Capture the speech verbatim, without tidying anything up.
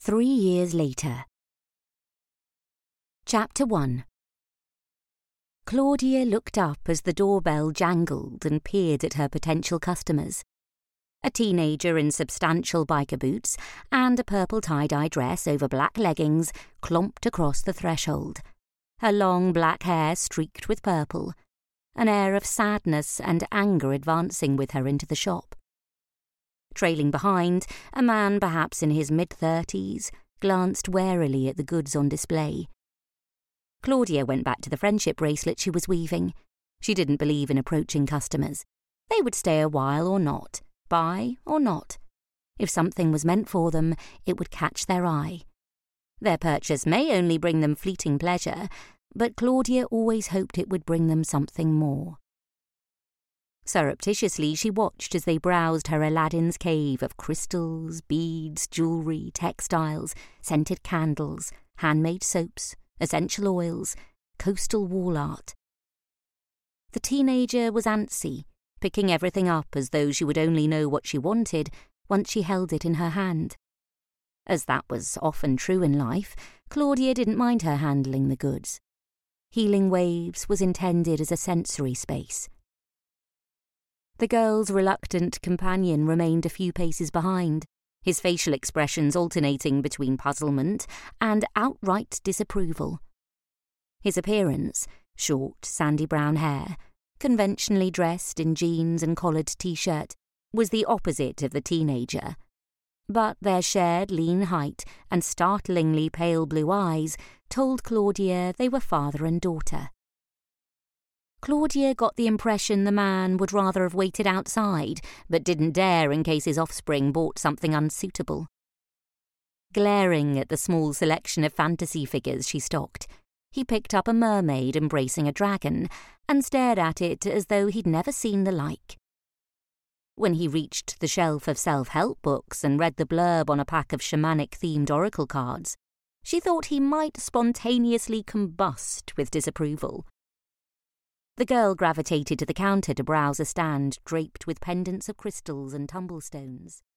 Three years later. Chapter one. Claudia looked up as the doorbell jangled and peered at her potential customers. A teenager in substantial biker boots and a purple tie-dye dress over black leggings clomped across the threshold, her long black hair streaked with purple, an air of sadness and anger advancing with her into the shop. Trailing behind, a man perhaps in his mid-thirties glanced warily at the goods on display. Claudia went back to the friendship bracelet she was weaving. She didn't believe in approaching customers. They would stay a while or not, buy or not. If something was meant for them, it would catch their eye. Their purchase may only bring them fleeting pleasure, but Claudia always hoped it would bring them something more. Surreptitiously she watched as they browsed her Aladdin's cave of crystals, beads, jewellery, textiles, scented candles, handmade soaps, essential oils, coastal wall art. The teenager was antsy, picking everything up as though she would only know what she wanted once she held it in her hand. As that was often true in life, Claudia didn't mind her handling the goods. Healing Waves was intended as a sensory space. The girl's reluctant companion remained a few paces behind, his facial expressions alternating between puzzlement and outright disapproval. His appearance, short, sandy brown hair, conventionally dressed in jeans and collared t-shirt, was the opposite of the teenager. But their shared lean height and startlingly pale blue eyes told Claudia they were father and daughter. Claudia got the impression the man would rather have waited outside, but didn't dare in case his offspring bought something unsuitable. Glaring at the small selection of fantasy figures she stocked, he picked up a mermaid embracing a dragon and stared at it as though he'd never seen the like. When he reached the shelf of self-help books and read the blurb on a pack of shamanic-themed oracle cards, she thought he might spontaneously combust with disapproval. The girl gravitated to the counter to browse a stand draped with pendants of crystals and tumblestones.